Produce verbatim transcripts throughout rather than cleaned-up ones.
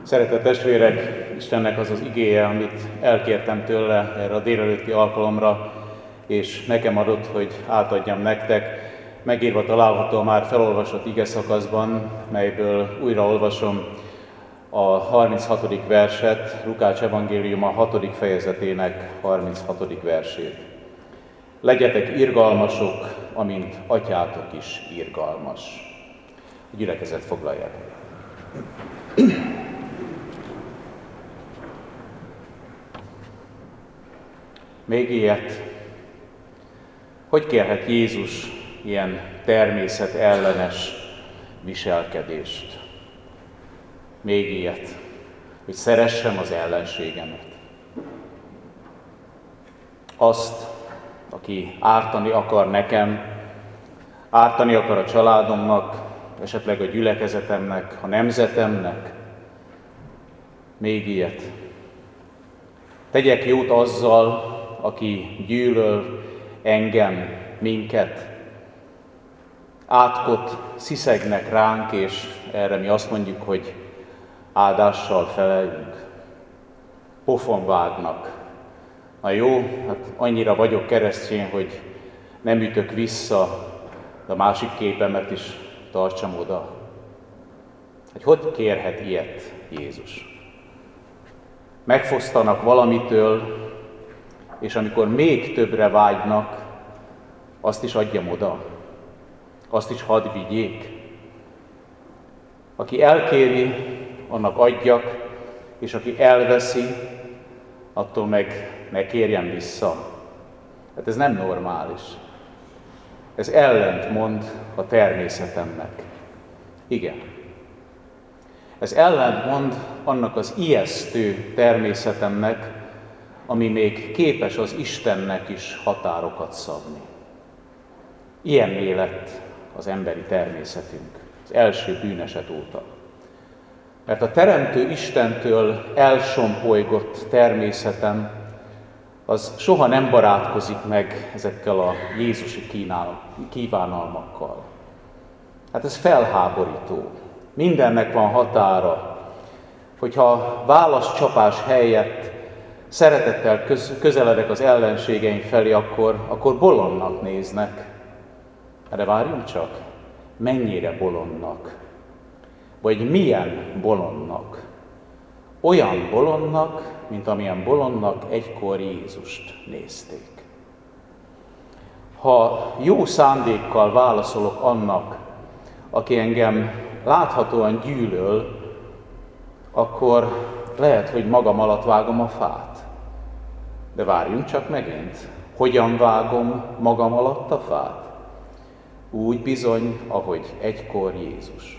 Szeretett testvérek, Istennek az az igéje, amit elkértem tőle erre a délelőtti alkalomra, és nekem adott, hogy átadjam nektek. Megírva található a már felolvasott ige szakaszban, melyből újra olvasom a harminchatodik verset, Lukács evangéliuma hatodik fejezetének harminchatodik versét. Legyetek irgalmasok, amint atyátok is irgalmas. A gyülekezet foglalják. Még ilyet, hogy kérhet Jézus ilyen természetellenes viselkedést? Még ilyet, hogy szeressem az ellenségemet. Azt, aki ártani akar nekem, ártani akar a családomnak, esetleg a gyülekezetemnek, a nemzetemnek. Még ilyet. Tegyek jót azzal, aki gyűlöl engem, minket. Átkot sziszegnek ránk, és erre mi azt mondjuk, hogy áldással felelünk. Pofon vágnak. Na jó, hát annyira vagyok keresztény, hogy nem ütök vissza, de a másik képemet is tartsam oda. Hogy hogy kérhet ilyet Jézus? Megfosztanak valamitől, és amikor még többre vágynak, azt is adjam oda, azt is hadd vigyék. Aki elkéri, annak adjak, és aki elveszi, attól meg ne kérjen vissza. Hát ez nem normális. Ez ellentmond a természetemnek. Igen. Ez ellentmond annak az ijesztő természetemnek, ami még képes az Istennek is határokat szabni. Ilyenné lett az emberi természetünk, az első bűneset óta. Mert a Teremtő Istentől elsompolygott természetem, az soha nem barátkozik meg ezekkel a jézusi kínál, kívánalmakkal. Hát ez felháborító. Mindennek van határa. Hogyha válaszcsapás helyett szeretettel köz, közeledek az ellenségeim felé, akkor, akkor bolondnak néznek. De várjunk csak, mennyire bolondnak? Vagy milyen bolondnak? Olyan bolondnak, mint amilyen bolondnak egykor Jézust nézték. Ha jó szándékkal válaszolok annak, aki engem láthatóan gyűlöl, akkor lehet, hogy magam alatt vágom a fát. De várjunk csak megint, hogyan vágom magam alatt a fát? Úgy bizony, ahogy egykor Jézus.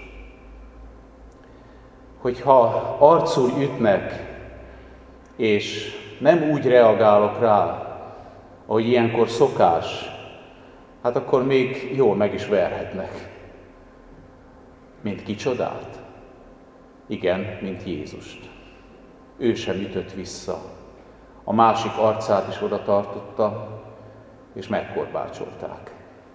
Hogyha arcul ütnek, és nem úgy reagálok rá, ahogy ilyenkor szokás, hát akkor még jól meg is verhetnek. Mint kicsodát? Igen, mint Jézust. Ő sem ütött vissza. A másik arcát is oda tartotta, és megkorbácsolták.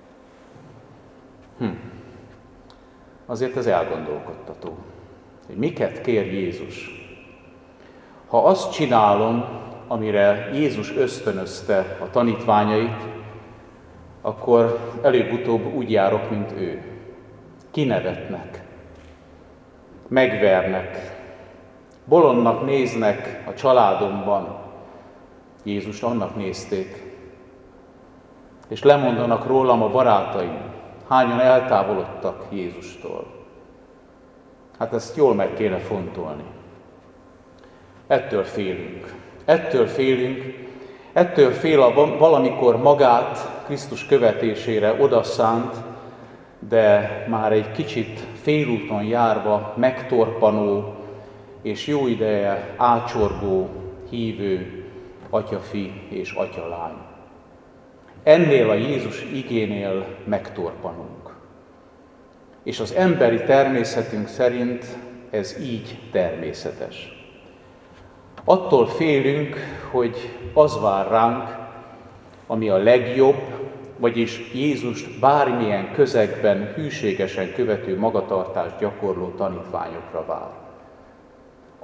Hm. Azért ez elgondolkodtató, hogy miket kér Jézus. Ha azt csinálom, amire Jézus ösztönözte a tanítványait, akkor előbb-utóbb úgy járok, mint ő. Kinevetnek, megvernek, bolondnak néznek a családomban. Jézust annak nézték, és lemondanak rólam a barátaim. Hányan eltávolodtak Jézustól. Hát ezt jól meg kéne fontolni. Ettől félünk. Ettől félünk, ettől fél a valamikor magát Krisztus követésére odaszánt, de már egy kicsit félúton járva megtorpanó és jó ideje ácsorgó hívő atyafi és atyalány. Ennél a Jézus igénél megtorpanunk. És az emberi természetünk szerint ez így természetes. Attól félünk, hogy az vár ránk, ami a legjobb, vagyis Jézust bármilyen közegben hűségesen követő magatartást gyakorló tanítványokra vár.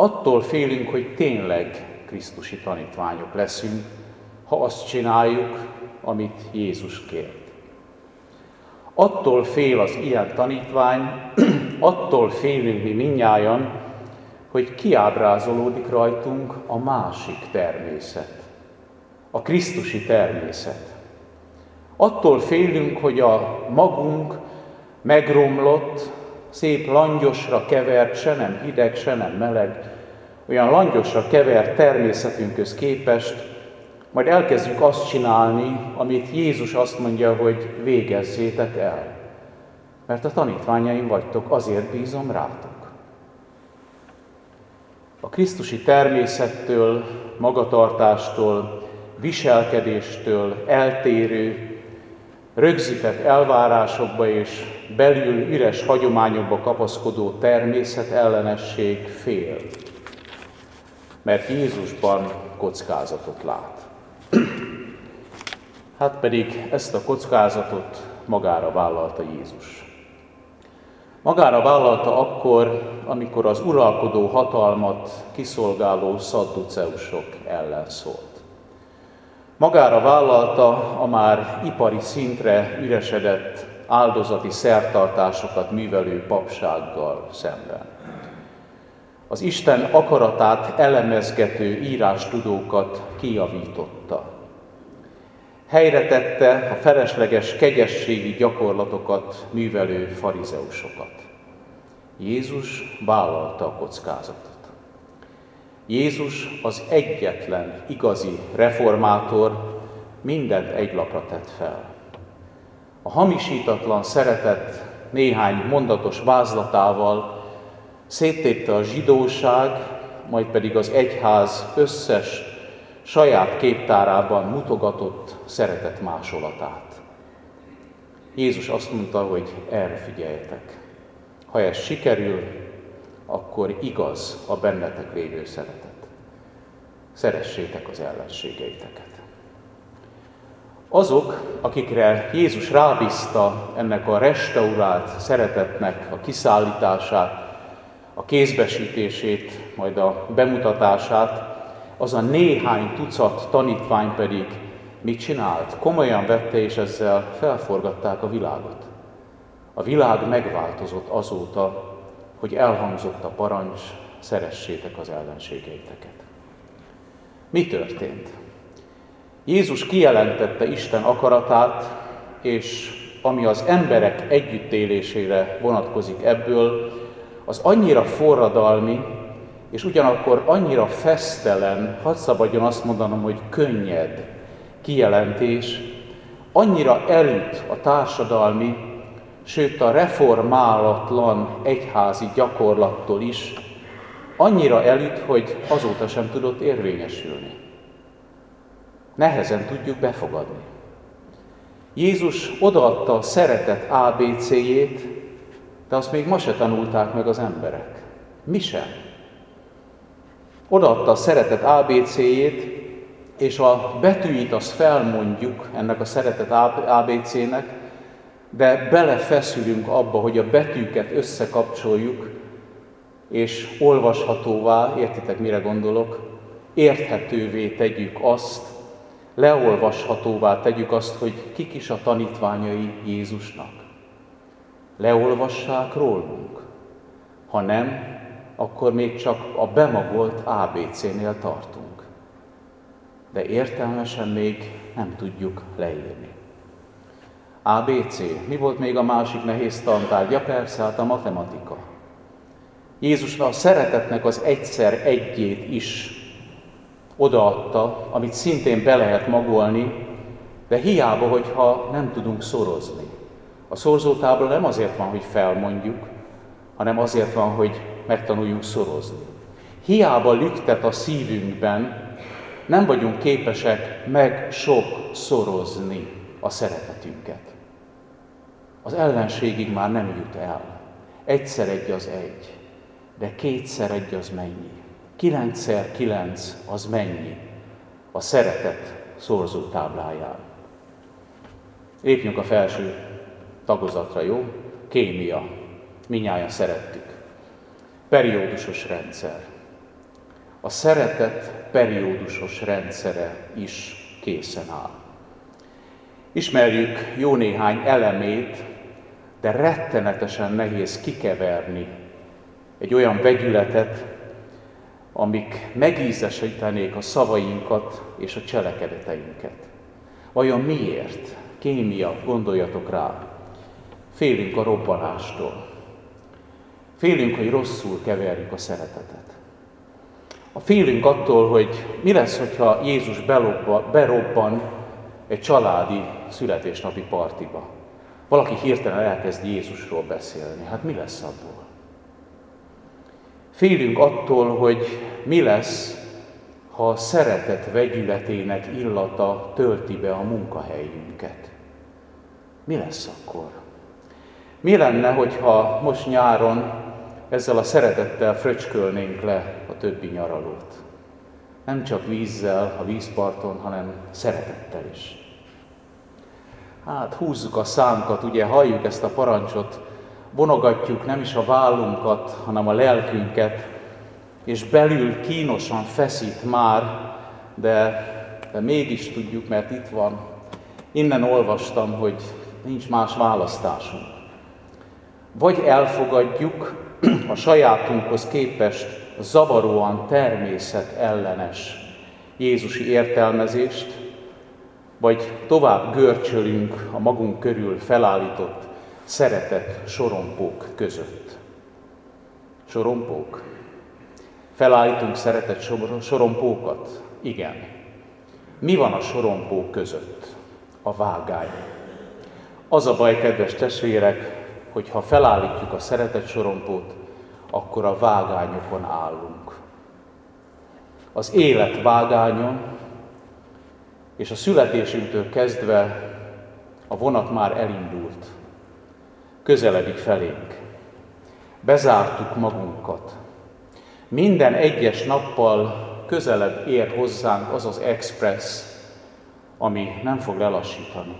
Attól félünk, hogy tényleg krisztusi tanítványok leszünk, ha azt csináljuk, amit Jézus kért. Attól fél az ilyen tanítvány, attól félünk mi mindnyájan, hogy kiábrázolódik rajtunk a másik természet, a krisztusi természet. Attól félünk, hogy a magunk megromlott, szép langyosra kevert, se nem hideg, se nem meleg, olyan langyosra kevert természetünkhöz képest, majd elkezdjük azt csinálni, amit Jézus azt mondja, hogy végezzétek el. Mert a tanítványaim vagytok, azért bízom rátok. A krisztusi természettől, magatartástól, viselkedéstől eltérő, rögzített elvárásokba és belül üres hagyományokba kapaszkodó természet ellenesség fél. Mert Jézusban kockázatot lát. Hát pedig ezt a kockázatot magára vállalta Jézus. Magára vállalta akkor, amikor az uralkodó hatalmat kiszolgáló szadduceusok ellen szólt. Magára vállalta a már ipari szintre üresedett áldozati szertartásokat művelő papsággal szemben. Az Isten akaratát elemezgető írástudókat kijavította. Helyre tette a felesleges kegyességi gyakorlatokat művelő farizeusokat. Jézus vállalta a kockázatot. Jézus az egyetlen igazi reformátor, mindent egy lapra tett fel. A hamisítatlan szeretet néhány mondatos vázlatával széttépte a zsidóság, majd pedig az egyház összes saját képtárában mutogatott szeretet másolatát. Jézus azt mondta, hogy erre figyeljetek. Ha ez sikerül, akkor igaz a bennetek lévő szeretet. Szeressétek az ellenségeiteket. Azok, akikre Jézus rábízta ennek a restaurált szeretetnek a kiszállítását, a kézbesítését, majd a bemutatását, az a néhány tucat tanítvány pedig mit csinált? Komolyan vette, és ezzel felforgatták a világot. A világ megváltozott azóta, hogy elhangzott a parancs, szeressétek az ellenségeiteket. Mi történt? Jézus kijelentette Isten akaratát, és ami az emberek együttélésére vonatkozik ebből, az annyira forradalmi, és ugyanakkor annyira fesztelen, hadd szabadjon azt mondanom, hogy könnyed kijelentés, annyira elüt a társadalmi, sőt a reformálatlan egyházi gyakorlattól is, annyira elüt, hogy azóta sem tudott érvényesülni. Nehezen tudjuk befogadni. Jézus odaadta a szeretet á bé céjét, de azt még ma se tanulták meg az emberek. Mi sem. Odaadta a szeretet á bé céjét, és a betűit azt felmondjuk ennek a szeretet á bé cének, de belefeszülünk abba, hogy a betűket összekapcsoljuk, és olvashatóvá, értitek mire gondolok, érthetővé tegyük azt, leolvashatóvá tegyük azt, hogy kik is a tanítványai Jézusnak. Leolvassák rólunk. Ha nem, akkor még csak a bemagolt á bé cénél tartunk. De értelmesen még nem tudjuk leírni. á bé cé. Mi volt még a másik nehéz tantárgya? Persze, hát a matematika. Jézus a szeretetnek az egyszer egyét is odaadta, amit szintén be lehet magolni, de hiába, hogyha nem tudunk szorozni. A szorzótábla nem azért van, hogy felmondjuk, hanem azért van, hogy megtanuljunk szorozni. Hiába lüktet a szívünkben, nem vagyunk képesek meg sok szorozni a szeretetünket. Az ellenségig már nem jut el. Egyszer egy az egy, de kétszer egy az mennyi? Kilencszer kilenc az mennyi? A szeretet szorzótábláján. Lépjünk a felső tagozatra, jó? Kémia. Mindnyájan szerettük. Periódusos rendszer. a szeretet periódusos rendszere is készen áll. Ismerjük jó néhány elemét, de rettenetesen nehéz kikeverni egy olyan vegyületet, amik megízesítenék a szavainkat és a cselekedeteinket. Vajon miért? Kémia, gondoljatok rá. Félünk a robbanástól. Félünk, hogy rosszul keverjük a szeretetet. A félünk attól, hogy mi lesz, hogyha Jézus belobba, berobban egy családi születésnapi partiba. Valaki hirtelen elkezd Jézusról beszélni. Hát mi lesz abból? Félünk attól, hogy mi lesz, ha a szeretet vegyületének illata tölti be a munkahelyünket. Mi lesz akkor? Mi lenne, hogyha most nyáron ezzel a szeretettel fröcskölnénk le a többi nyaralót? Nem csak vízzel a vízparton, hanem szeretettel is. Hát húzzuk a szánkat, ugye halljuk ezt a parancsot, vonogatjuk nem is a vállunkat, hanem a lelkünket, és belül kínosan feszít már, de, de mégis tudjuk, mert itt van. Innen olvastam, hogy nincs más választásunk. Vagy elfogadjuk a sajátunkhoz képest zavaróan természetellenes jézusi értelmezést, vagy tovább görcsölünk a magunk körül felállított szeretet sorompók között. Sorompók? Felállítunk szeretet sorompókat? Igen. Mi van a sorompók között? A vágány. Az a baj, kedves testvérek, hogy ha felállítjuk a szeretet sorompót, akkor a vágányokon állunk. Az élet vágányon, és a születésünktől kezdve a vonat már elindult. Közeledik felénk. Bezártuk magunkat. Minden egyes nappal közelebb ér hozzánk az az express, ami nem fog lelassítani.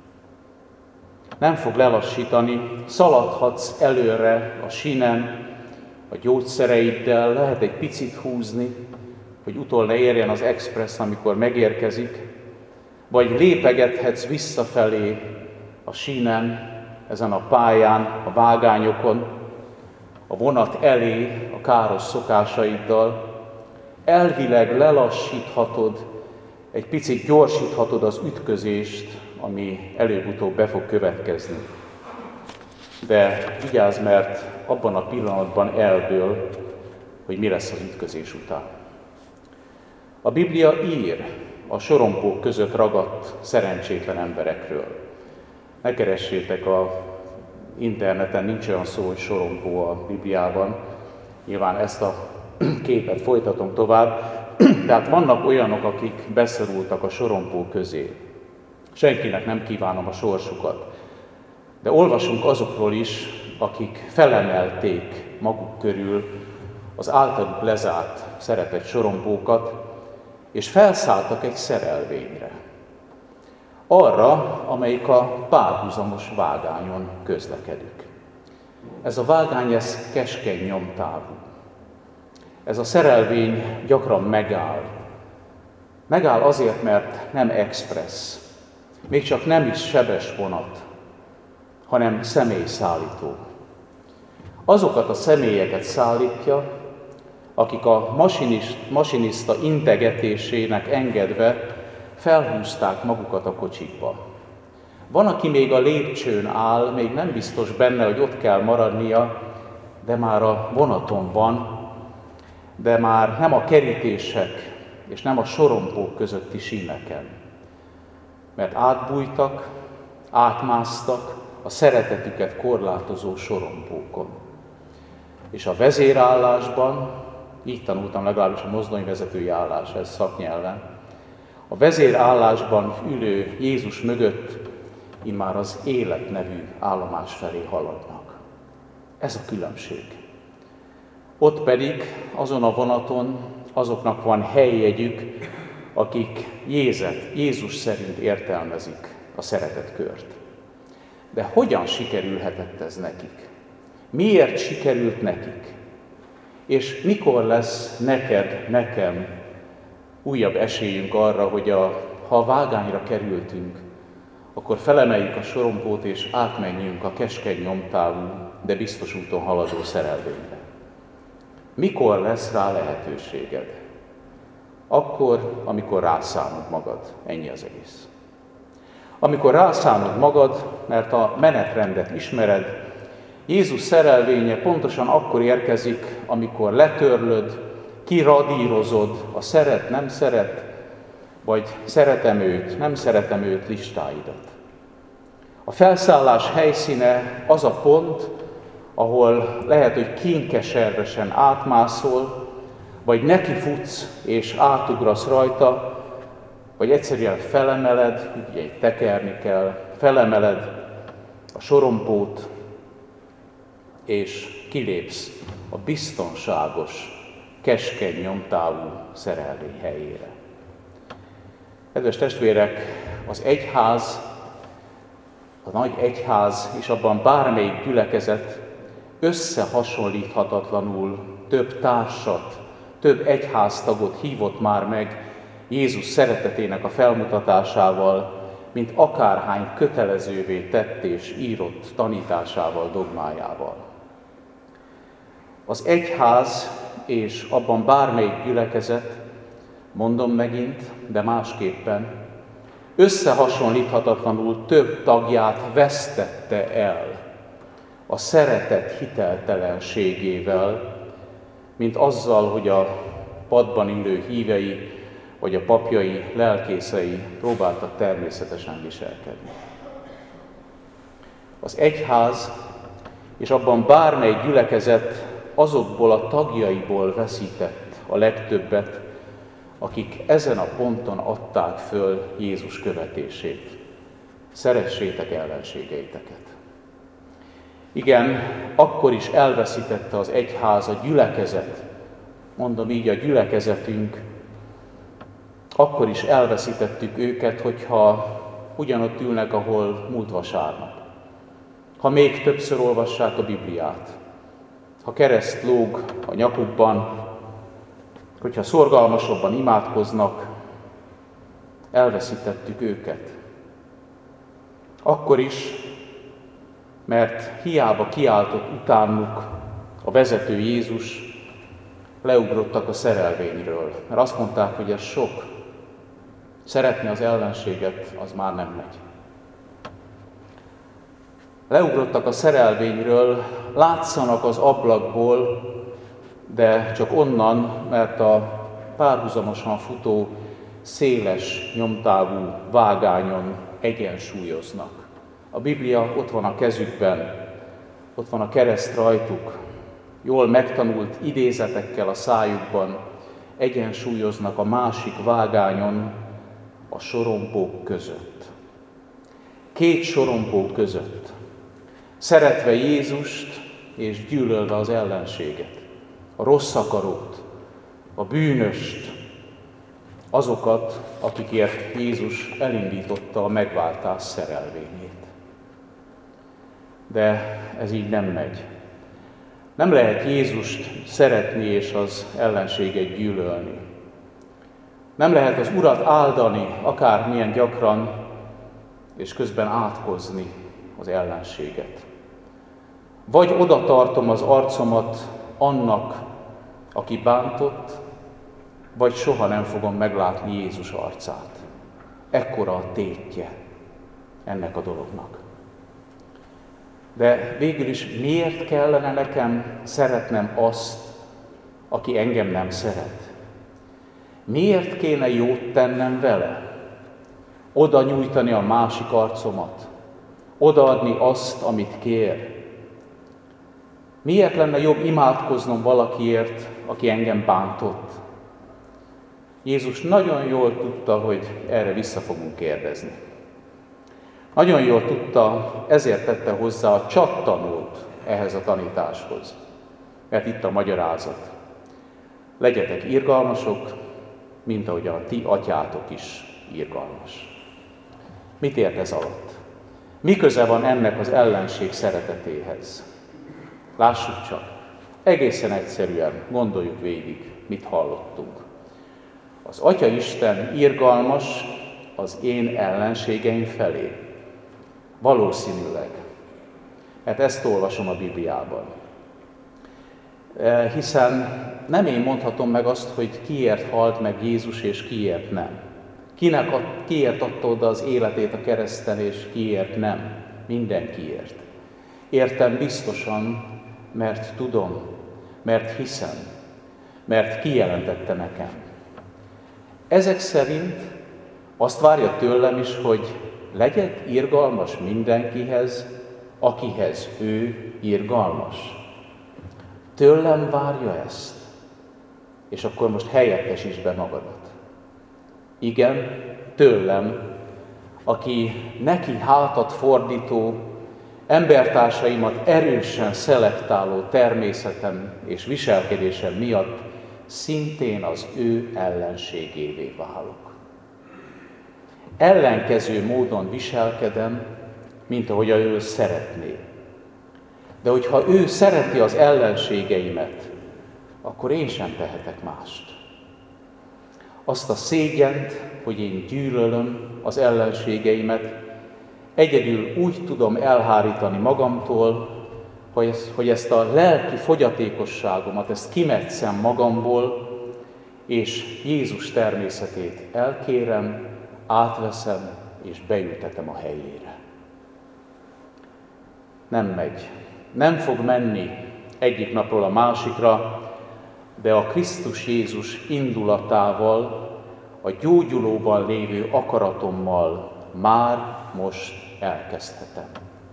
Nem fog lelassítani, szaladhatsz előre a sínen, a gyógyszereiddel, lehet egy picit húzni, hogy utol ne érjen az express, amikor megérkezik, vagy lépegethetsz visszafelé a sínen, ezen a pályán, a vágányokon, a vonat elé a káros szokásaiddal. Elvileg lelassíthatod, egy picit gyorsíthatod az ütközést, ami előbb-utóbb be fog következni. De vigyázz, mert abban a pillanatban eldől, hogy mi lesz az ütközés után. A Biblia ír a sorompók között ragadt szerencsétlen emberekről. Ne keressétek a interneten, nincs olyan szó, hogy sorompó a Bibliában. Nyilván ezt a képet folytatom tovább. Tehát vannak olyanok, akik beszorultak a sorompó közé. Senkinek nem kívánom a sorsukat. De olvasunk azokról is, akik felemelték maguk körül az általuk lezárt szeretett sorompókat, és felszálltak egy szerelvényre. Arra, amelyik a párhuzamos vágányon közlekedik. Ez a vágány, ez keskeny nyomtávú. Ez a szerelvény gyakran megáll. Megáll azért, mert nem express, még csak nem is sebes vonat, hanem személyszállító. Azokat a személyeket szállítja, akik a masinista integetésének engedve felhúzták magukat a kocsikba. Van, aki még a lépcsőn áll, még nem biztos benne, hogy ott kell maradnia, de már a vonaton van, de már nem a kerítések és nem a sorompók közötti síneken. Mert átbújtak, átmásztak a szeretetüket korlátozó sorompókon. És a vezérállásban, így tanultam legalábbis a mozdonyvezetői állás, ez szaknyelven, a vezérállásban ülő Jézus mögött immár az élet nevű állomás felé haladnak. Ez a különbség. Ott pedig, azon a vonaton, azoknak van helyjegyük, akik Jézet, Jézus szerint értelmezik a szeretetkört. De hogyan sikerülhetett ez nekik? Miért sikerült nekik? És mikor lesz neked, nekem újabb esélyünk arra, hogy a, ha a vágányra kerültünk, akkor felemeljük a sorompót és átmenjünk a keskeny nyomtávú, de biztos úton haladó szerelvényre. Mikor lesz rá lehetőséged? Akkor, amikor rászánod magad. Ennyi az egész. Amikor rászánod magad, mert a menetrendet ismered, Jézus szerelvénye pontosan akkor érkezik, amikor letörlöd, kiradírozod a szeret, nem szeret, vagy szeretem őt, nem szeretem őt listáidat. A felszállás helyszíne az a pont, ahol lehet, hogy kínkeservesen átmászol, vagy nekifutsz és átugrasz rajta, vagy egyszerűen felemeled, ugye tekerni kell, felemeled a sorompót, és kilépsz a biztonságos, keskeny nyomtávú szerelvény helyére. Kedves testvérek, az egyház, a nagy egyház és abban bármelyik gyülekezet összehasonlíthatatlanul több társat, több egyháztagot hívott már meg Jézus szeretetének a felmutatásával, mint akárhány kötelezővé tett és írott tanításával, dogmájával. Az egyház és abban bármelyik gyülekezet, mondom megint, de másképpen, összehasonlíthatatlanul több tagját vesztette el a szeretet hiteltelenségével, mint azzal, hogy a padban ülő hívei vagy a papjai, lelkészei próbáltak természetesen viselkedni. Az egyház és abban bármely gyülekezet azokból a tagjaiból veszített a legtöbbet, akik ezen a ponton adták föl Jézus követését. Szeressétek ellenségeiteket. Igen, akkor is elveszítette az egyház, a gyülekezet, mondom így, a gyülekezetünk, akkor is elveszítettük őket, hogyha ugyanott ülnek, ahol múlt vasárnap. Ha még többször olvassák a Bibliát, ha kereszt lóg a nyakukban, hogyha szorgalmasabban imádkoznak, elveszítettük őket. Akkor is, mert hiába kiáltott utánuk a vezető Jézus, leugrottak a szerelvényről, mert azt mondták, hogy ez sok. Szeretni az ellenséget, az már nem megy. Leugrottak a szerelvényről, látszanak az ablakból, de csak onnan, mert a párhuzamosan futó, széles, nyomtávú vágányon egyensúlyoznak. A Biblia ott van a kezükben, ott van a kereszt rajtuk, jól megtanult idézetekkel a szájukban, egyensúlyoznak a másik vágányon, a sorompók között. Két sorompó között. Szeretve Jézust és gyűlölve az ellenséget, a rossz akarót, a bűnöst, azokat, akikért Jézus elindította a megváltás szerelvényét. De ez így nem megy. Nem lehet Jézust szeretni és az ellenséget gyűlölni. Nem lehet az Urat áldani, akármilyen gyakran, és közben átkozni az ellenséget. Vagy oda tartom az arcomat annak, aki bántott, vagy soha nem fogom meglátni Jézus arcát. Ekkora a tétje ennek a dolognak. De végül is miért kellene nekem szeretnem azt, aki engem nem szeret? Miért kéne jót tennem vele? Oda nyújtani a másik arcomat? Odaadni azt, amit kér? Miért lenne jobb imádkoznom valakiért, aki engem bántott? Jézus nagyon jól tudta, hogy erre vissza fogunk kérdezni. Nagyon jól tudta, ezért tette hozzá a csattanót ehhez a tanításhoz. Mert itt a magyarázat. Legyetek irgalmasok, mint ahogy a ti atyátok is irgalmas. Mit ért ez alatt? Mi köze van ennek az ellenség szeretetéhez? Lássuk csak. egészen egyszerűen gondoljuk végig, mit hallottunk. Az Atyaisten irgalmas az én ellenségeim felé. Valószínűleg. Hát ezt olvasom a Bibliában. Hiszen nem én mondhatom meg azt, hogy kiért halt meg Jézus, és kiért nem. Kinek ad, kiért adta oda az életét a kereszten, és kiért nem. Mindenkiért. Értem biztosan, mert tudom, mert hiszem, mert kijelentette nekem. Ezek szerint azt várja tőlem is, hogy legyek irgalmas mindenkihez, akihez ő irgalmas. Tőlem várja ezt. És akkor most helyettesítsd be magadat. Igen, tőlem, aki neki hátat fordító, embertársaimat erősen szelektáló természetem és viselkedésem miatt szintén az ő ellenségévé válok. Ellenkező módon viselkedem, mint ahogy ő szeretné. De hogyha ő szereti az ellenségeimet, akkor én sem tehetek mást. Azt a szégyent, hogy én gyűlölöm az ellenségeimet, egyedül úgy tudom elhárítani magamtól, hogy ezt a lelki fogyatékosságomat, ezt kimetszem magamból, és Jézus természetét elkérem, átveszem és beültetem a helyére. Nem megy. Nem fog menni egyik napról a másikra, de a Krisztus Jézus indulatával, a gyógyulóban lévő akaratommal már most elkezdhetem.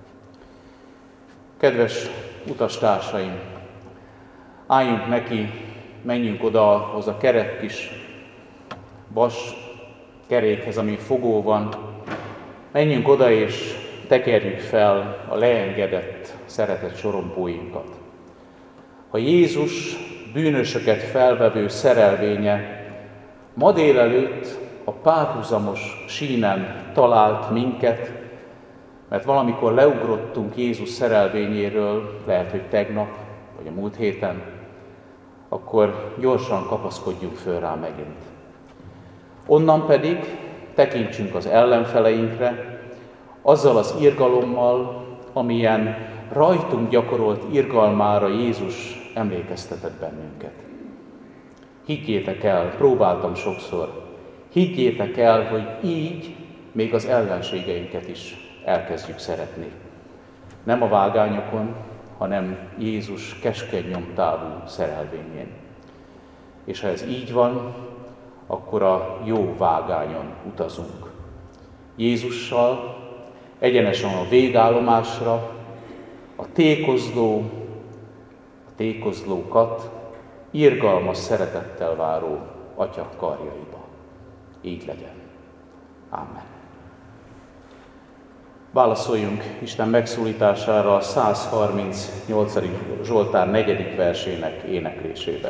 Kedves utastársaim, álljunk neki, menjünk oda ahhoz a kerek kis vas kerékhez, ami fogó van, menjünk oda és tekerjük fel a leengedett, szeretett sorompóinkat. Ha Jézus bűnösöket felvevő szerelvénye ma délelőtt a párhuzamos sínen talált minket, mert valamikor leugrottunk Jézus szerelvényéről, lehet, hogy tegnap, vagy a múlt héten, akkor gyorsan kapaszkodjunk föl rá megint. Onnan pedig tekintsünk az ellenfeleinkre, azzal az irgalommal, amilyen rajtunk gyakorolt irgalmára Jézus emlékeztetett bennünket. Higgyétek el, próbáltam sokszor, higgyétek el, hogy így még az ellenségeinket is elkezdjük szeretni. Nem a vágányokon, hanem Jézus keskeny nyomtávú szerelvényén. És ha ez így van, akkor a jó vágányon utazunk. Jézussal egyenesen a végállomásra, a tékozló, a tékozlókat irgalmas szeretettel váró Atya karjaiba. Így legyen. Ámen. Válaszoljunk Isten megszólítására a száz harmincnyolcadik Zsoltár negyedik versének éneklésével.